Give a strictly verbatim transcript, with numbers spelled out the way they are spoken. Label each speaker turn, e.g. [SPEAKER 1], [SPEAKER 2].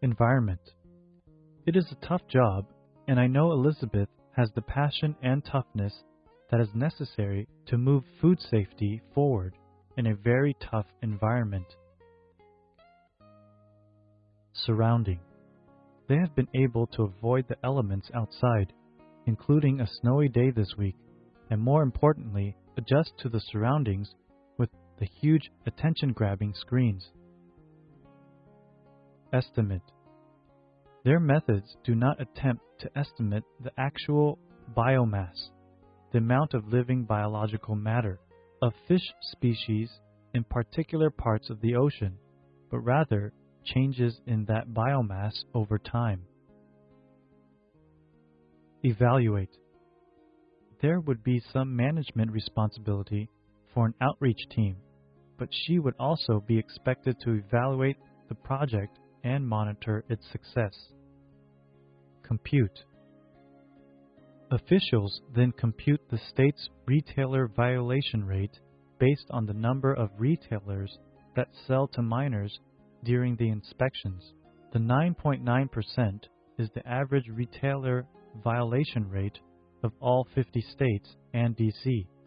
[SPEAKER 1] Environment. It is a tough job, and I know Elizabeth has the passion and toughness that is necessary to move food safety forward in a very tough environment. Surrounding. They have been able to avoid the elements outside, including a snowy day this week, and more importantly, adjust to the surroundings with the huge attention-grabbing screens. Estimate. Their methods do not attempt to estimate the actual biomass, the amount of living biological matter of fish species in particular parts of the ocean, but rather changes in that biomass over time. Evaluate. There would be some management responsibility for an outreach team, but she would also be expected to evaluate the project and monitor its success. Compute. Officials then compute the state's retailer violation rate based on the number of retailers that sell to minors during the inspections. The nine point nine percent is the average retailer violation rate of all fifty states and D C